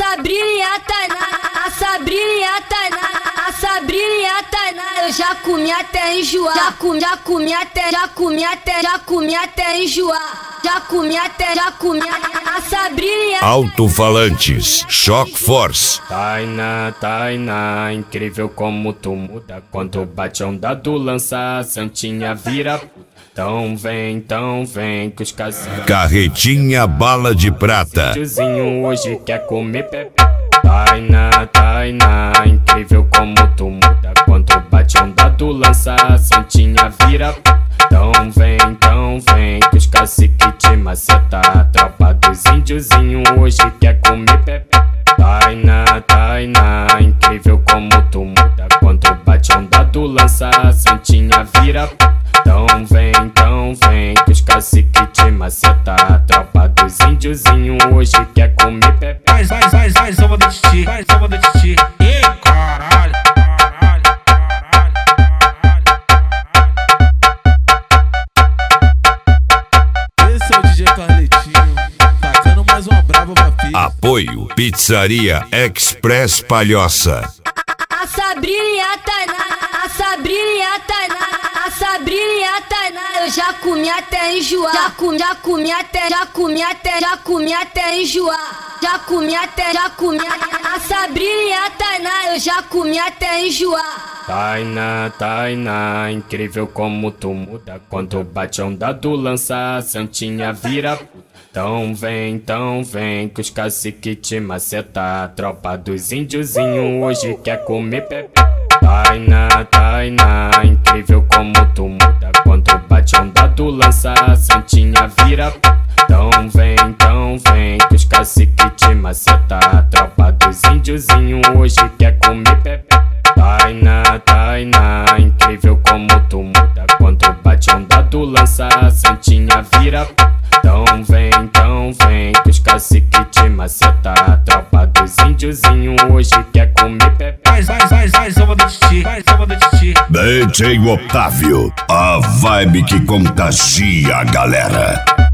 Sabrina e a Tainá, a Sabrina e a Tainá, a Sabrina e a Tainá. Eu já comi até enjoar, já comi até enjoar. Já comi a Sabrina e a Alto-falantes, Shock Force. Tainá, incrível como tu muda. Quando bate a onda do lança, Santinha vira puta. Então vem, que os casinhos. Carretinha Bala de Prata. Tiozinho hoje quer comer pepe. Tainá, incrível como tu muda. Quando bate a onda do lança, Santinha vira puta. Então vem, que os cacique te maceta. A tropa dos índiozinho hoje quer comer pepe. Tainá, incrível como tu muda. Quando bate a onda do lança, Santinha vira puta. Então vem, que os cacique te maceta. A tropa dos índiozinho hoje quer comer pepe. Vai, samba do titi, vai, samba do titi. Ih, caralho. Esse é o DJ Carletinho, tacando mais uma brava pra filha. Apoio Pizzaria Express Palhoça. A Sabrina e a Tainá, a Sabrina e a Tainá, a Sabrina e a Tainá. Eu já comi até enjoar, já comi até enjoar. Já comi a Sabrina e a Tainá. Eu já comi até enjoar. Tainá, incrível como tu muda. Quando bate a onda do lança, Santinha vira puta. Então vem, que os cacique te maceta. A tropa dos índiozinho hoje quer comer pepe. Tainá, incrível como tu muda. Quando bate a onda do lança, Santinha vira puta. Então vem, que os cacique te maceta. A tropa dos índiozinho hoje quer comer pepe. Tainá, incrível como tu muda. Quando bate a onda do lança, Santinha vira puta. Então vem, que os cacique te maceta. A tropa dos índiozinho hoje quer comer pepe. Vai, samba do titi, vai, samba do titi. DJ Otávio, a vibe que contagia a galera.